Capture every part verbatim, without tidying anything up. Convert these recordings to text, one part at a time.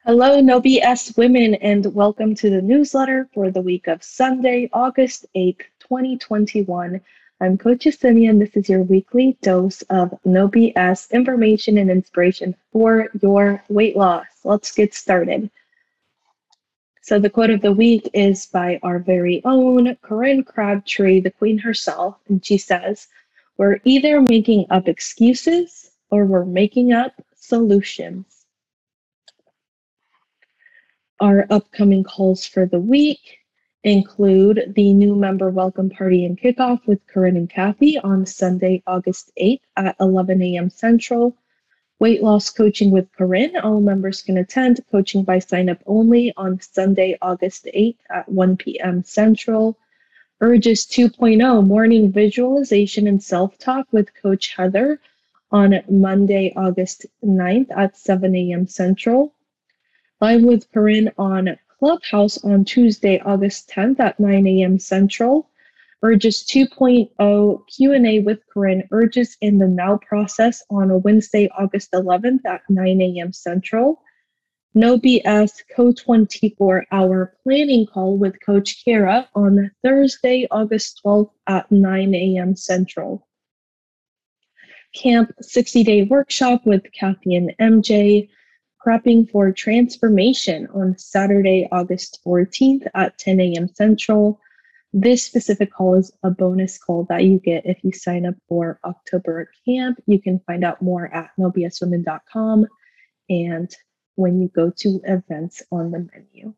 Hello, No B S women, and welcome to the newsletter for the week of Sunday, August eighth, twenty twenty-one. I'm Coach Yesenia, and this is your weekly dose of No B S information and inspiration for your weight loss. Let's get started. So, the quote of the week is by our very own Corinne Crabtree, the queen herself, and she says, "We're either making up excuses or we're making up solutions." Our upcoming calls for the week include the new member welcome party and kickoff with Corinne and Kathy on Sunday, August eighth at eleven a.m. Central. Weight loss coaching with Corinne. All members can attend. Coaching by sign up only on Sunday, August eighth at one p.m. Central. Urges 2.0 morning visualization and self talk with Coach Heather on Monday, August ninth at seven a.m. Central. Live with Corinne on Clubhouse on Tuesday, August tenth at nine a.m. Central. Urges 2.0 Q and A with Corinne. Urges in the Now process on Wednesday, August eleventh at nine a.m. Central. No B S Co twenty-four hour planning call with Coach Kara on Thursday, August twelfth at nine a.m. Central. Camp sixty day workshop with Kathy and M J. Prepping for transformation on Saturday, August fourteenth at ten a.m. Central. This specific call is a bonus call that you get if you sign up for October camp. You can find out more at no b s women dot com and when you go to events on the menu.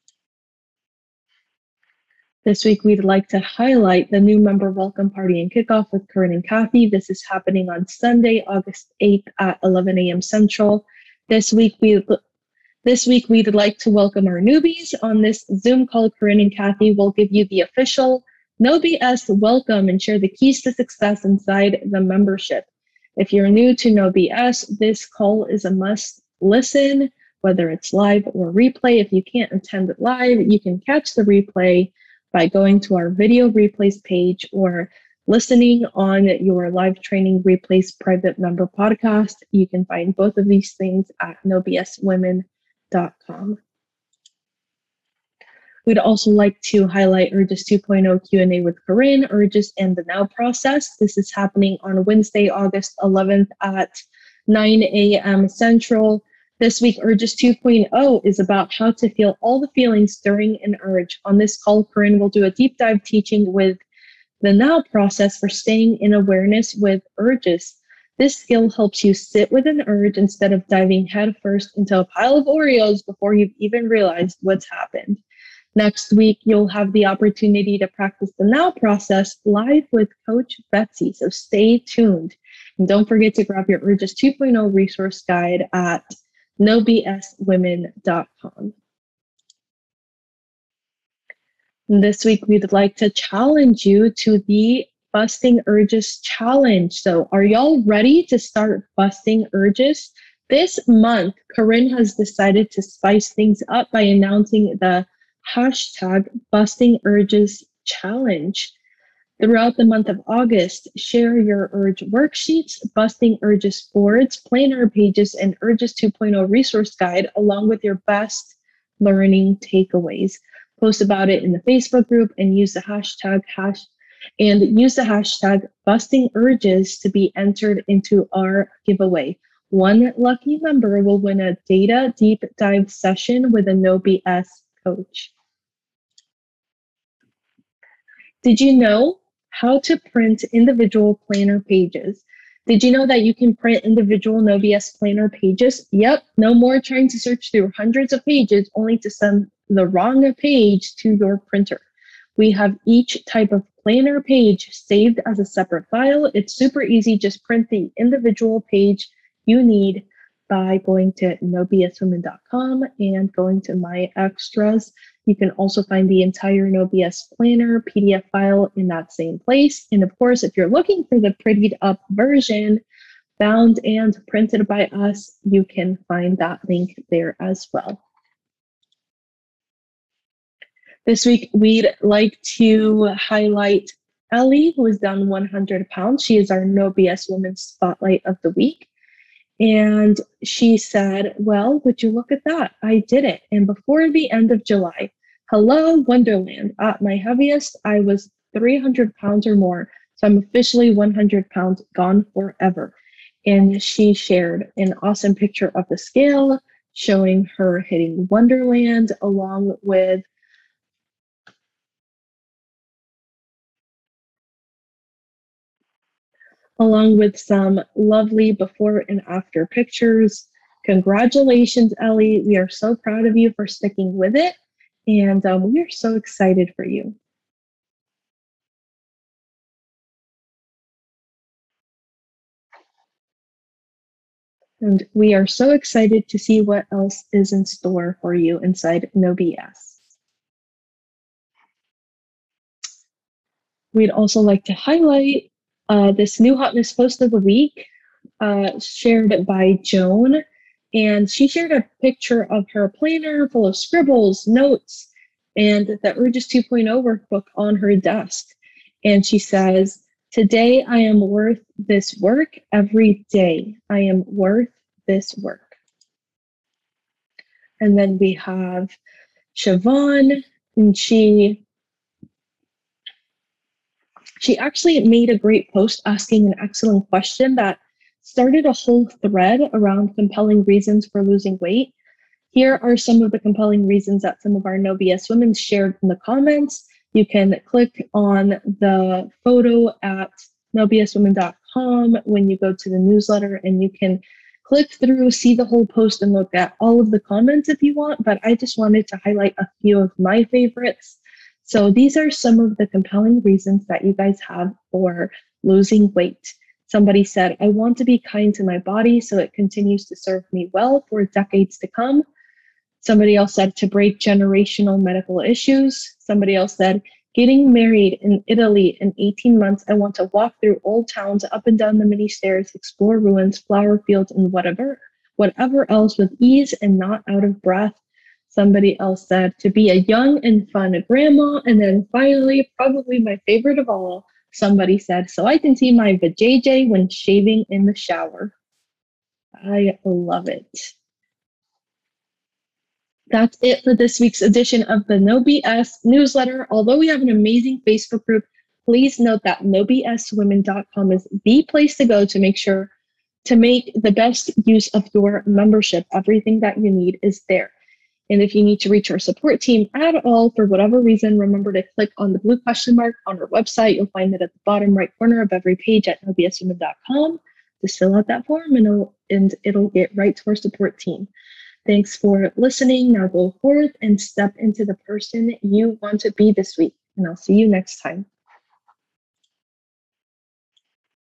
This week, we'd like to highlight the new member welcome party and kickoff with Corinne and Kathy. This is happening on Sunday, August eighth at eleven a.m. Central. This week, we this week we'd like to welcome our newbies on this Zoom call. Corinne and Kathy will give you the official No B S welcome and share the keys to success inside the membership. If you're new to No B S, this call is a must listen, whether it's live or replay. If you can't attend live, you can catch the replay by going to our video replays page or listening on your live training replays private member podcast. You can find both of these things at no b s women dot com. We'd also like to highlight Urges 2.0 Q and A with Corinne, Urges and the Now process. This is happening on Wednesday, August eleventh at nine a.m. Central. This week, Urges 2.0 is about how to feel all the feelings during an urge. On this call, Corinne will do a deep dive teaching with the Now process for staying in awareness with urges. This skill helps you sit with an urge instead of diving headfirst into a pile of Oreos before you've even realized what's happened. Next week, you'll have the opportunity to practice the Now process live with Coach Betsy, so stay tuned. And don't forget to grab your Urges 2.0 resource guide at no b s women dot com. This week, we'd like to challenge you to the Busting Urges Challenge. So are y'all ready to start busting urges? This month, Corinne has decided to spice things up by announcing the hashtag Busting Urges Challenge. Throughout the month of August, share your urge worksheets, Busting Urges boards, planner pages, and Urges 2.0 resource guide, along with your best learning takeaways. Post about it in the Facebook group and use the hashtag hash and use the hashtag Busting Urges to be entered into our giveaway. One lucky member will win a data deep dive session with a No B S coach. Did you know how to print individual planner pages? Did you know that you can print individual No B S planner pages? Yep, no more trying to search through hundreds of pages only to send the wrong page to your printer. We have each type of planner page saved as a separate file. It's super easy. Just print the individual page you need by going to no b s women dot com and going to My Extras. You can also find the entire No B S Planner P D F file in that same place. And of course, if you're looking for the prettied up version, bound and printed by us, you can find that link there as well. This week, we'd like to highlight Ellie, who is down one hundred pounds. She is our No B S Women's Spotlight of the Week. And she said, well, would you look at that? I did it. And before the end of July, hello, Wonderland. At my heaviest, I was three hundred pounds or more. So I'm officially one hundred pounds gone forever. And she shared an awesome picture of the scale showing her hitting Wonderland along with along with some lovely before and after pictures. Congratulations, Ellie. We are so proud of you for sticking with it. And um, we are so excited for you. And we are so excited to see what else is in store for you inside No B S. We'd also like to highlight uh, this new hotness post of the week uh, shared by Joan. And she shared a picture of her planner full of scribbles, notes, and the Urges 2.0 workbook on her desk. And she says, today I am worth this work every day. I am worth this work. And then we have Siobhan, and she she actually made a great post asking an excellent question that started a whole thread around compelling reasons for losing weight. Here are some of the compelling reasons that some of our No B S women shared in the comments. You can click on the photo at no b s women dot com when you go to the newsletter, and you can click through, see the whole post, and look at all of the comments if you want. But I just wanted to highlight a few of my favorites. So these are some of the compelling reasons that you guys have for losing weight. Somebody said, I want to be kind to my body so it continues to serve me well for decades to come. Somebody else said to break generational medical issues. Somebody else said, getting married in Italy in eighteen months, I want to walk through old towns, up and down the many stairs, explore ruins, flower fields, and whatever, whatever else with ease and not out of breath. Somebody else said to be a young and fun grandma. And then finally, probably my favorite of all, somebody said, so I can see my vajayjay when shaving in the shower. I love it. That's it for this week's edition of the No B S newsletter. Although we have an amazing Facebook group, please note that no b s women dot com is the place to go to make sure to make the best use of your membership. Everything that you need is there. And if you need to reach our support team at all for whatever reason, remember to click on the blue question mark on our website. You'll find it at the bottom right corner of every page at no b s women dot com. Just fill out that form and it'll, and it'll get right to our support team. Thanks for listening. Now go forth and step into the person you want to be this week. And I'll see you next time.